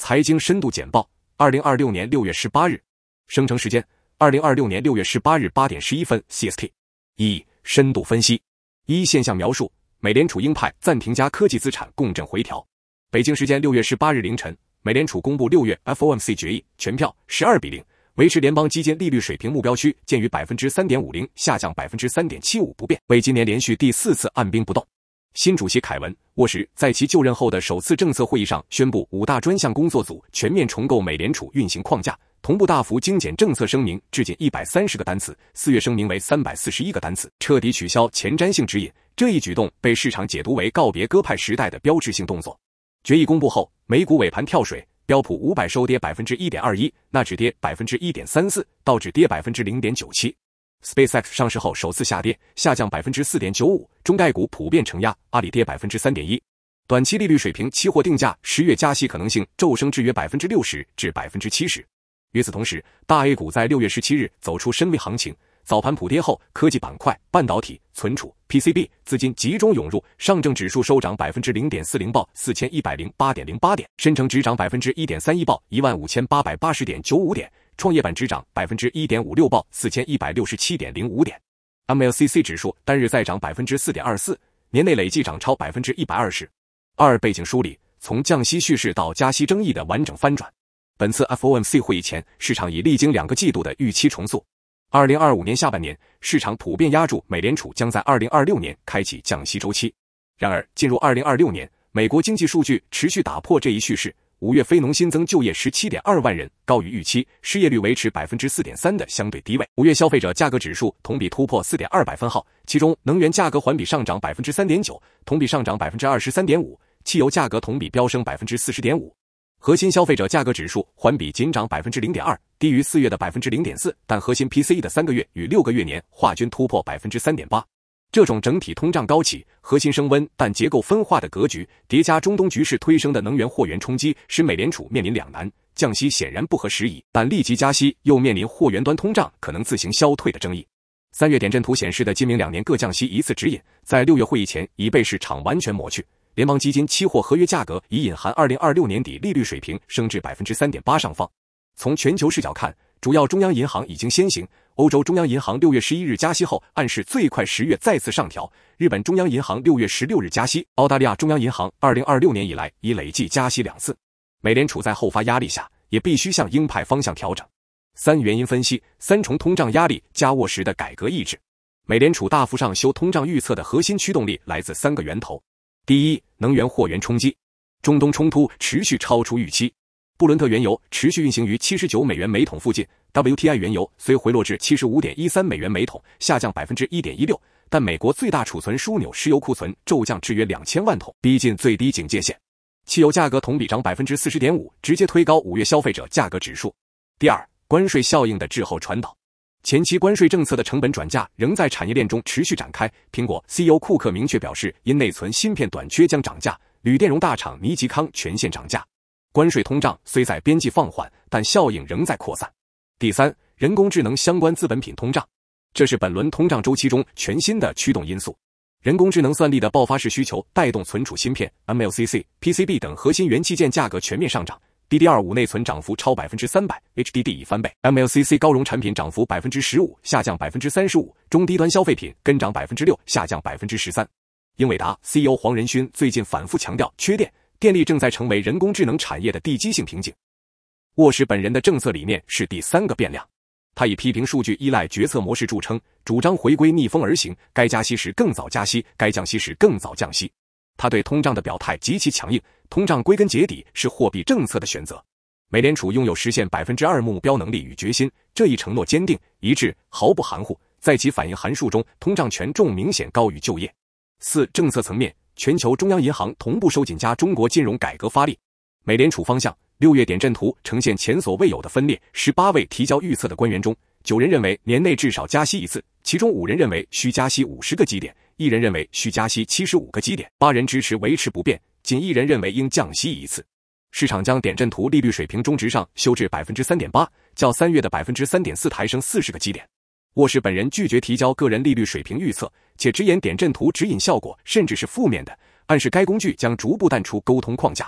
财经深度简报 ,2026 年6月18日。生成时间 ,2026 年6月18日8点11分 CST。1. 深度分析。1. 现象描述，美联储鹰派暂停加科技资产共振回调。北京时间6月18日凌晨，美联储公布6月 FOMC 决议，全票12-0，维持联邦基金利率水平目标区鉴于 3.50% 下降 3.75% 不变，为今年连续第4次按兵不动。新主席凯文·沃什在其就任后的首次政策会议上宣布5大专项工作组全面重构美联储运行框架，同步大幅精简政策声明至仅130个单词，4月声明为341个单词，彻底取消前瞻性指引。这一举动被市场解读为告别鸽派时代的标志性动作。决议公布后，美股尾盘跳水，标普500收跌 1.21%， 纳指跌 1.34%， 道指跌 0.97%。SpaceX 上市后首次下跌，下降 4.95%， 中概股普遍承压，阿里跌 3.1%。短期利率水平期货定价10月加息可能性骤升至约 60%至 70%。与此同时，大 A 股在6月17日走出深 V 行情，早盘普跌后，科技板块、半导体、存储、PCB 资金集中涌入，上证指数收涨 0.40%， 报 4108.08 点，深成指涨 1.31%， 报 15880.95 点，创业板指涨 1.56%， 报 4167.05 点。MLCC 指数单日再涨 4.24%， 年内累计涨超 120%。2. 背景梳理，从降息叙事到加息争议的完整翻转。本次 FOMC 会议前，市场已历经2个季度的预期重塑。2025年下半年，市场普遍押注美联储将在2026年开启降息周期。然而，进入2026年，美国经济数据持续打破这一叙事。5月非农新增就业 17.2 万人，高于预期，失业率维持 4.3% 的相对低位。5月消费者价格指数同比突破 4.2 百分号，其中能源价格环比上涨 3.9%， 同比上涨 23.5%， 汽油价格同比飙升 40.5%。核心消费者价格指数环比仅涨 0.2%， 低于4月的 0.4%， 但核心 PCE 的3个月与6个月年化均突破 3.8%。这种整体通胀高企、核心升温但结构分化的格局，叠加中东局势推升的能源货源冲击，使美联储面临两难：降息显然不合时宜，但立即加息又面临货源端通胀可能自行消退的争议。3月点阵图显示的今明2年各降息1次指引，在6月会议前已被市场完全抹去。联邦基金期货合约价格已隐含2026年底利率水平升至 3.8% 上方。从全球视角看，主要中央银行已经先行，欧洲中央银行6月11日加息后暗示最快10月再次上调，日本中央银行6月16日加息，澳大利亚中央银行2026年以来已累计加息2次。美联储在后发压力下也必须向鹰派方向调整。3原因分析，3重通胀压力加沃什的改革意志。美联储大幅上修通胀预测的核心驱动力来自3个源头。第一，能源货源冲击。中东冲突持续超出预期，布伦特原油持续运行于79美元每桶附近， WTI 原油虽回落至 75.13 美元每桶，下降 1.16%， 但美国最大储存枢纽石油库存骤降至约2000万桶，逼近最低警戒线。汽油价格同比涨 40.5%， 直接推高5月消费者价格指数。第二，关税效应的滞后传导。前期关税政策的成本转嫁仍在产业链中持续展开，苹果 CEO 库克明确表示，因内存芯片短缺将涨价，铝电容大厂尼吉康全线涨价。关税通胀虽在边际放缓，但效应仍在扩散。第三，人工智能相关资本品通胀，这是本轮通胀周期中全新的驱动因素。人工智能算力的爆发式需求带动存储芯片、MLCC、PCB 等核心元器件价格全面上涨。DDR5 内存涨幅超 300%， HDD 已翻倍， MLCC 高容产品涨幅 15%， 下降 35%， 中低端消费品跟涨 6%， 下降 13%。 英伟达 CEO 黄仁勋最近反复强调，缺电力正在成为人工智能产业的地基性瓶颈。沃什本人的政策理念是第3个变量，他以批评数据依赖决策模式著称，主张回归逆风而行，该加息时更早加息，该降息时更早降息。他对通胀的表态极其强硬，通胀归根结底是货币政策的选择。美联储拥有实现 2% 目标能力与决心，这一承诺坚定、一致，毫不含糊。在其反应函数中，通胀权重明显高于就业。4. 政策层面，全球中央银行同步收紧加中国金融改革发力。美联储方向，6月点阵图呈现前所未有的分裂，18位提交预测的官员中，9人认为年内至少加息1次，其中5人认为需加息50个基点，1人认为需加息75个基点，8人支持维持不变，仅1人认为应降息1次。市场将点阵图利率水平中值上修至 3.8%， 较3月的 3.4% 抬升40个基点。沃什本人拒绝提交个人利率水平预测，且直言点阵图指引效果甚至是负面的，暗示该工具将逐步淡出沟通框架。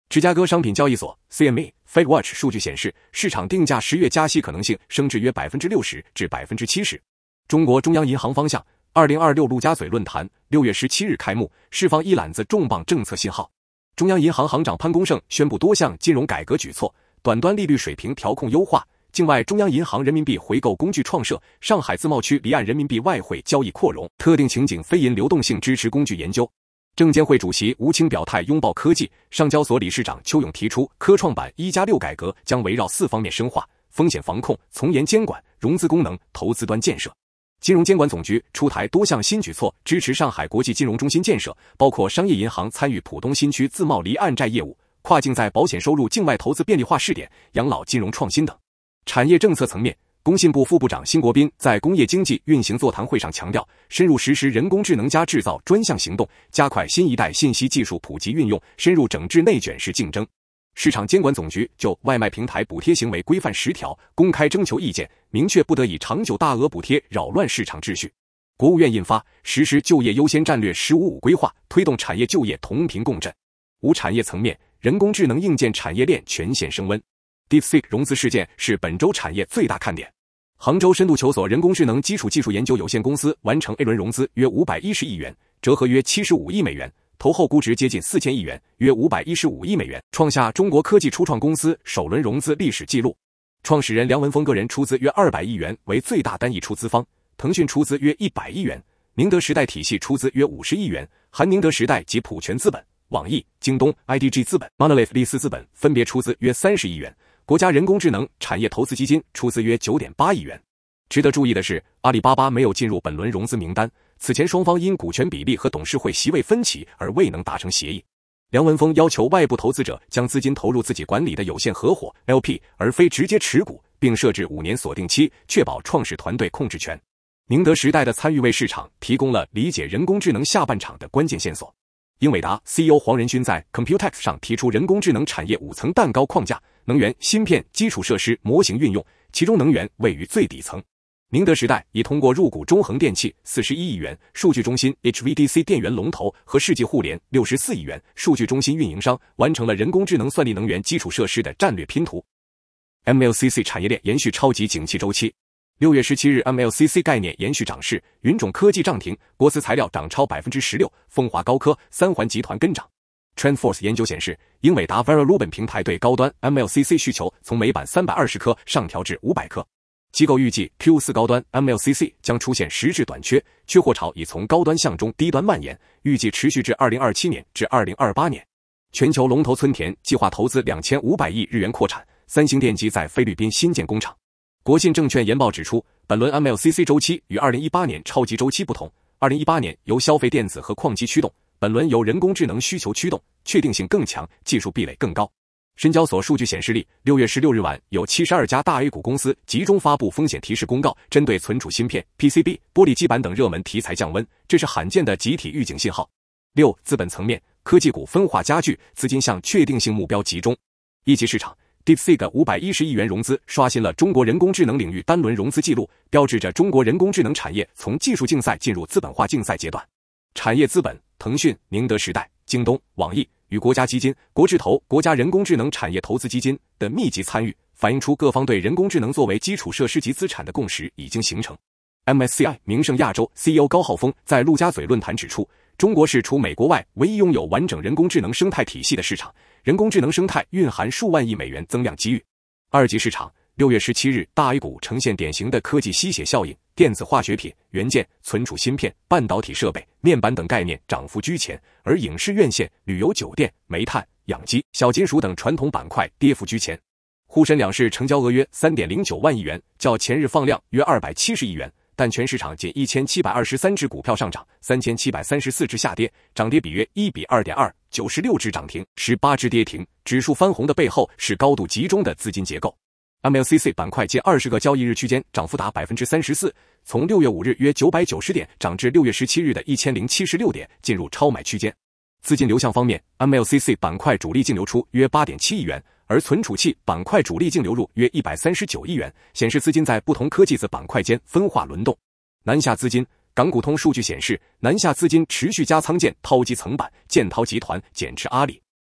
芝加哥商品交易所 CME FedWatch 数据显示，市场定价10月加息可能性升至约 60% 至 70%。中国中央银行方向2026陆家嘴论坛6月17日开幕，释放一揽子重磅政策信号。中央银行行长潘功胜宣布多项金融改革举措，短端利率水平调控优化，境外中央银行人民币回购工具创设，上海自贸区离岸人民币外汇交易扩容，特定情景非银流动性支持工具研究。证监会主席吴清表态拥抱科技，上交所理事长邱勇提出科创板1+6改革将围绕4方面深化：风险防控、从严监管、融资功能、投资端建设。金融监管总局出台多项新举措，支持上海国际金融中心建设，包括商业银行参与浦东新区自贸离岸债业务、跨境在保险收入境外投资便利化试点、养老金融创新等。产业政策层面，工信部副部长辛国斌在工业经济运行座谈会上强调，深入实施人工智能加制造专项行动，加快新一代信息技术普及运用，深入整治内卷式竞争。市场监管总局就外卖平台补贴行为规范10条公开征求意见，明确不得以长久大额补贴扰乱市场秩序。国务院印发《实施就业优先战略15+5规划》，推动产业就业同频共振。无产业层面，人工智能硬件产业链全线升温。DeepSeek 融资事件是本周产业最大看点。杭州深度求索人工智能基础技术研究有限公司完成 A 轮融资约510亿元，折合约75亿美元，投后估值接近4000亿元，约515亿美元，创下中国科技初创公司首轮融资历史纪录。创始人梁文峰个人出资约200亿元为最大单一出资方，腾讯出资约100亿元，宁德时代体系出资约50亿元，含宁德时代及普全资本、网易、京东、IDG 资本、Monolith 利思资本分别出资约30亿元。国家人工智能产业投资基金出资约 9.8 亿元。值得注意的是，阿里巴巴没有进入本轮融资名单，此前双方因股权比例和董事会席位分歧而未能达成协议。梁文峰要求外部投资者将资金投入自己管理的有限合伙 LP， 而非直接持股，并设置5年锁定期，确保创始团队控制权。宁德时代的参与为市场提供了理解人工智能下半场的关键线索。英伟达 CEO 黄仁勋在 Computex 上提出人工智能产业5层蛋糕框架，能源、芯片、基础设施、模型运用，其中能源位于最底层。宁德时代已通过入股中恒电器41亿元数据中心 HVDC 电源龙头和世纪互联64亿元数据中心运营商，完成了人工智能算力能源基础设施的战略拼图。MLCC 产业链延续超级景气周期。6月17日 MLCC 概念延续涨势，云种科技涨停，国思材料涨超 16%， 风华高科、三环集团跟涨。TrendForce 研究显示，英伟达 Vera Rubin 平台对高端 MLCC 需求从每板320颗上调至500颗。机构预计 Q4 高端 MLCC 将出现实质短缺，缺货潮已从高端向中低端蔓延，预计持续至2027年至2028年。全球龙头村田计划投资2500亿日元扩产，三星电机在菲律宾新建工厂。国信证券研报指出，本轮 MLCC 周期与2018年超级周期不同，2018年由消费电子和矿机驱动，本轮由人工智能需求驱动，确定性更强，技术壁垒更高。深交所数据显示6月16日晚，有72家大 A 股公司集中发布风险提示公告，针对存储芯片、PCB、玻璃基板等热门题材降温，这是罕见的集体预警信号。6. 资本层面，科技股分化加剧，资金向确定性目标集中。一级市场，DeepSeek 510亿元融资刷新了中国人工智能领域单轮融资记录，标志着中国人工智能产业从技术竞赛进入资本化竞赛阶段。产业资本，腾讯、宁德时代、京东、网易与国家基金、国智投、国家人工智能产业投资基金的密集参与，反映出各方对人工智能作为基础设施及资产的共识已经形成。MSCI 名胜亚洲 CEO 高浩峰在陆家嘴论坛指出，中国是除美国外唯一拥有完整人工智能生态体系的市场，人工智能生态蕴含数万亿美元增量机遇。二级市场，6月17日，大 A 股呈现典型的科技吸血效应，电子化学品、元件、存储芯片、半导体设备、面板等概念涨幅居前，而影视院线、旅游酒店、煤炭、养鸡、小金属等传统板块跌幅居前。沪深两市成交额约 3.09 万亿元，较前日放量约270亿元，但全市场仅1723只股票上涨，3734只下跌，涨跌比约1比 2.2， 96只涨停，18只跌停。指数翻红的背后是高度集中的资金结构。MLCC 板块近20个交易日区间涨幅达 34%， 从6月5日约990点涨至6月17日的1076点，进入超买区间。资金流向方面， MLCC 板块主力净流出约 8.7 亿元，而存储器板块主力净流入约139亿元，显示资金在不同科技子板块间分化轮动。南下资金，港股通数据显示，南下资金持续加仓建滔基层板，建滔集团减持阿里。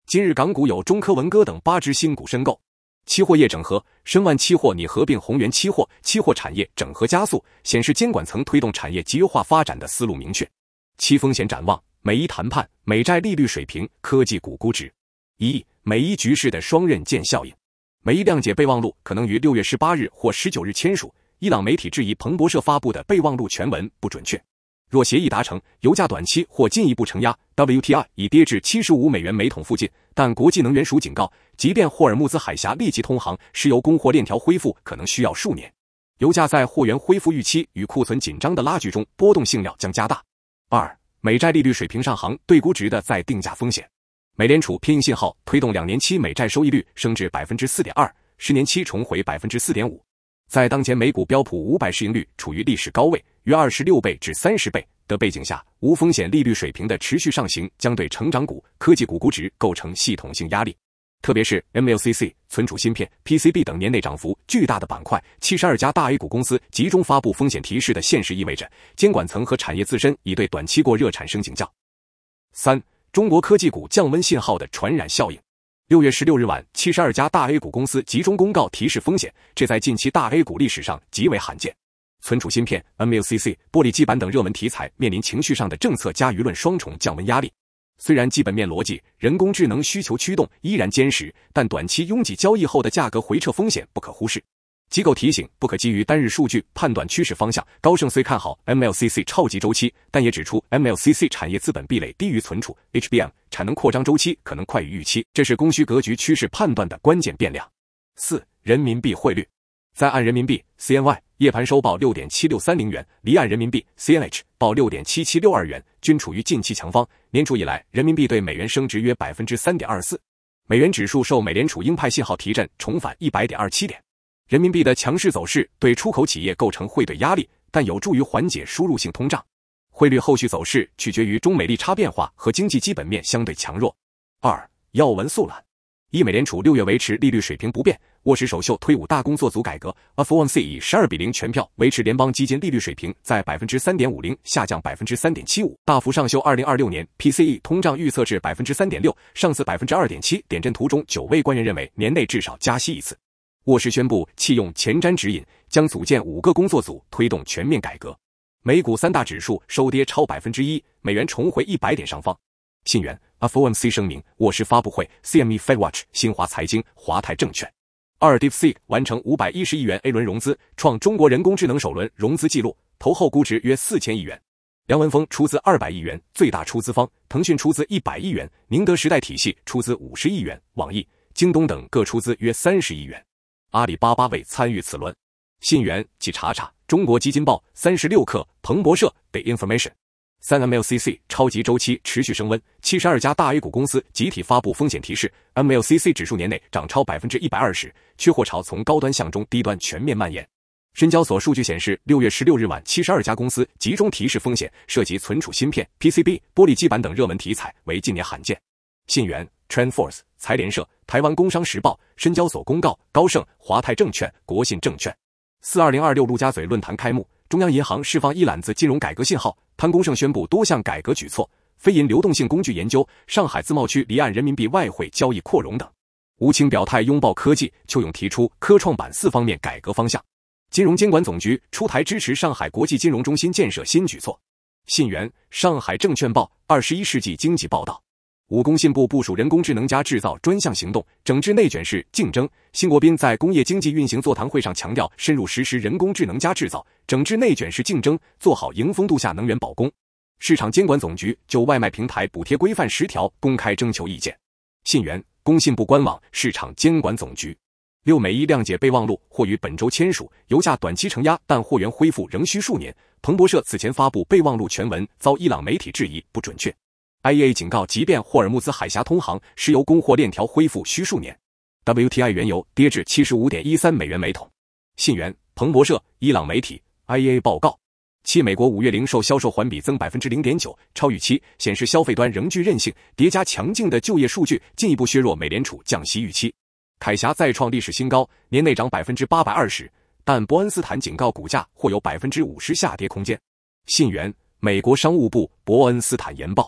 今日港股有中科文歌等8只新股申购。期货业整合，申万期货拟合并宏源期货，期货产业整合加速，显示监管层推动产业集约化发展的思路明确。七风险展望，美伊谈判，美债利率水平，科技股估值。美伊局势的双刃剑效应。美伊谅解备忘录可能于6月18日或19日签署，伊朗媒体质疑彭博社发布的备忘录全文不准确。若协议达成，油价短期或进一步承压 ，WTI 已跌至75美元每桶附近，但国际能源署警告，即便霍尔木兹海峡立即通航，石油供货链条恢复可能需要数年。油价在货源恢复预期与库存紧张的拉锯中，波动性料将加大。美债利率水平上行对估值的再定价风险。美联储偏硬信号推动2年期美债收益率升至 4.2%，10年期重回 4.5%。在当前美股标普500市盈率处于历史高位，约26倍至30倍的背景下，无风险利率水平的持续上行将对成长股、科技股估值构成系统性压力。特别是 MLCC、存储芯片、PCB 等年内涨幅巨大的板块，72家大 A 股公司集中发布风险提示的现实意味着，监管层和产业自身已对短期过热产生警教。中国科技股降温信号的传染效应。6月16日晚，72家大 A 股公司集中公告提示风险，这在近期大 A 股历史上极为罕见。存储芯片、MLCC、玻璃基板等热门题材面临情绪上的政策加舆论双重降温压力。虽然基本面逻辑、人工智能需求驱动依然坚实，但短期拥挤交易后的价格回撤风险不可忽视。机构提醒，不可基于单日数据判断趋势方向。高盛虽看好 MLCC 超级周期，但也指出 MLCC 产业资本壁垒低于存储 HBM 产能扩张周期可能快于预期，这是供需格局趋势判断的关键变量。人民币汇率。在岸人民币 CNY 夜盘收报 6.7630 元，离岸人民币 CNH 报 6.7762 元，均处于近期强方。年初以来，人民币对美元升值约 3.24%， 美元指数受美联储鹰派信号提振，重返 100.27 点。人民币的强势走势对出口企业构成汇兑压力，但有助于缓解输入性通胀。汇率后续走势取决于中美利差变化和经济基本面相对强弱。要闻速览。美联储6月维持利率水平不变，握实首秀推5大工作组改革。FOMC 以12-0全票维持联邦基金利率水平在 3.50%， 下降 3.75%， 大幅上修2026年 PCE 通胀预测至 3.6%， 上次 2.7%。点阵图中9位官员认为年内至少加息一次。沃什宣布弃用前瞻指引，将组建5个工作组推动全面改革。美股3大指数收跌超 1%， 美元重回100点上方。信源 FOMC 声明，沃什发布会 CME FedWatch 新华财经华泰证券。DeepSeek 完成510亿元 A 轮融资，创中国人工智能首轮融资纪录，投后估值约4000亿元。梁文峰出资200亿元，最大出资方，腾讯出资100亿元，宁德时代体系出资50亿元，网易、京东等各出资约30亿元。阿里巴巴未参与此轮。信源及查查，中国基金报36氪，彭博社 The Information。MLCC 超级周期持续升温，72家大 A 股公司集体发布风险提示 ，MLCC 指数年内涨超 120%， 缺货潮从高端向中低端全面蔓延。深交所数据显示，6月16日晚，72家公司集中提示风险，涉及存储芯片、PCB、玻璃基板等热门题材，为近年罕见。信源、TrendForce、财联社、台湾工商时报、深交所公告，高盛、华泰证券、国信证券。2026陆家嘴论坛开幕，中央银行释放一揽子金融改革信号，潘功胜宣布多项改革举措，非银流动性工具研究，上海自贸区离岸人民币外汇交易扩容等。吴清表态拥抱科技，邱勇提出科创板4方面改革方向。金融监管总局出台支持上海国际金融中心建设新举措。信源、上海证券报21世纪经济报道。工信部部署人工智能加制造专项行动，整治内卷式竞争。辛国斌在工业经济运行座谈会上强调，深入实施人工智能加制造，整治内卷式竞争，做好迎风度下能源保供。市场监管总局就外卖平台补贴规范10条公开征求意见。信源、工信部官网、市场监管总局。美伊谅解备忘录或于本周签署，油价短期承压，但货源恢复仍需数年。彭博社此前发布备忘录全文，遭伊朗媒体质疑不准确。IEA 警告，即便霍尔木兹海峡通航，石油供货链条恢复需数年。WTI 原油跌至 75.13 美元每桶。信源、彭博社、伊朗媒体 IEA 报告，美国5月零售销售环比增 0.9%， 超预期，显示消费端仍具韧性，叠加强劲的就业数据，进一步削弱美联储降息预期。凯霞再创历史新高，年内涨 820%， 但伯恩斯坦警告股价或有 50% 下跌空间。信源、美国商务部伯恩斯坦研报。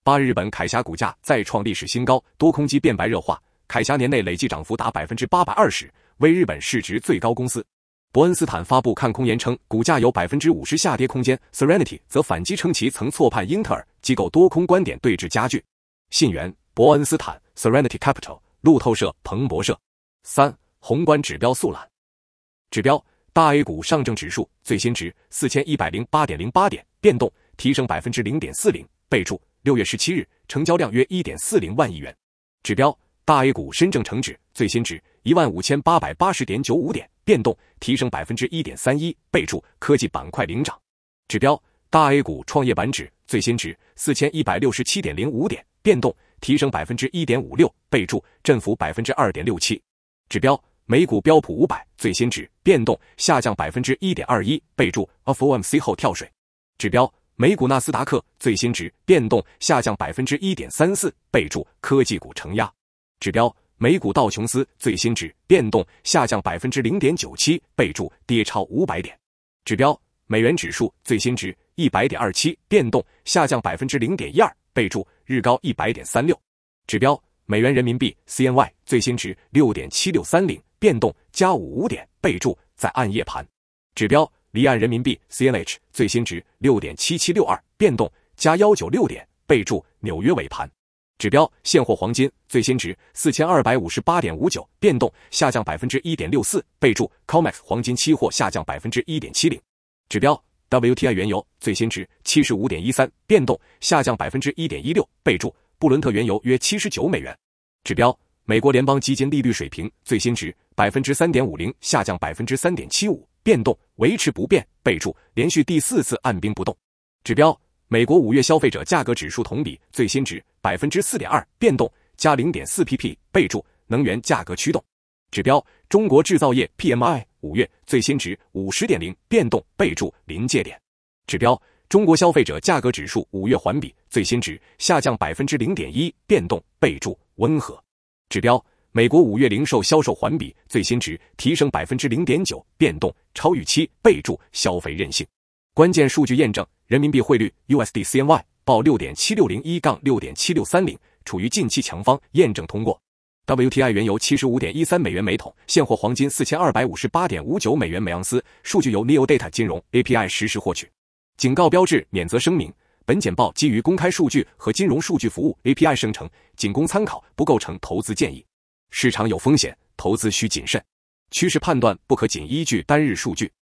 8日，日本凯霞股价再创历史新高，多空机变白热化，凯霞年内累计涨幅达 820%， 为日本市值最高公司。伯恩斯坦发布看空言称，股价有 50% 下跌空间。Serenity 则反击称其曾错判英特尔，机构多空观点对峙加剧。信源：伯恩斯坦 Serenity Capital， 路透社彭博社。3. 宏观指标速览。指标：大 A 股上证指数最新值 4108.08 点，变动提升 0.40%， 备注6月17日成交量约 1.40 万亿元。指标：大 A 股深证成指最新值 15880.95 点，变动提升 1.31%， 备注科技板块领涨。指标：大 A 股创业板指最新值 4167.05 点，变动提升 1.56%， 备注振幅 2.67%。指标：美股标普500最新值变动下降 1.21%， 备注 FOMC 后跳水。指标：美股纳斯达克最新值变动下降 1.34%， 备注科技股承压。指标：美股道琼斯最新值变动下降 0.97%， 备注跌超500点。指标：美元指数最新值 100.27， 变动下降 0.12%， 备注日高 100.36。指标：美元人民币 CNY 最新值 6.7630， 变动加55点，备注在暗夜盘。指标：离岸人民币 CNH 最新值 6.7762， 变动加196点，备注纽约尾盘。指标：现货黄金最新值 4258.59， 变动下降 1.64%， 备注 COMEX 黄金期货下降 1.70%。指标： WTI 原油最新值 75.13， 变动下降 1.16%， 备注布伦特原油约79美元。指标：美国联邦基金利率水平最新值 3.50%， 下降 3.75%， 变动维持不变，备注连续第4次按兵不动。指标：美国5月消费者价格指数同比最新值 4.2%， 变动加 0.4pp， 备注能源价格驱动。指标：中国制造业 PMI 5月最新值 50.0， 变动备注临界点。指标：中国消费者价格指数5月环比最新值下降 0.1%， 变动备注温和。指标：美国5月零售销售环比最新值提升 0.9%， 变动超预期，备注消费韧性。关键数据验证：人民币汇率 USD CNY 报 6.7601-6.7630， 处于近期强方，验证通过。WTI 原油 75.13 美元每桶，现货黄金 4258.59 美元每盎司。数据由 NeoData 金融 API 实时获取。警告标志：免责声明。本简报基于公开数据和金融数据服务 API 生成，仅供参考，不构成投资建议。市场有风险，投资需谨慎。趋势判断不可仅依据单日数据。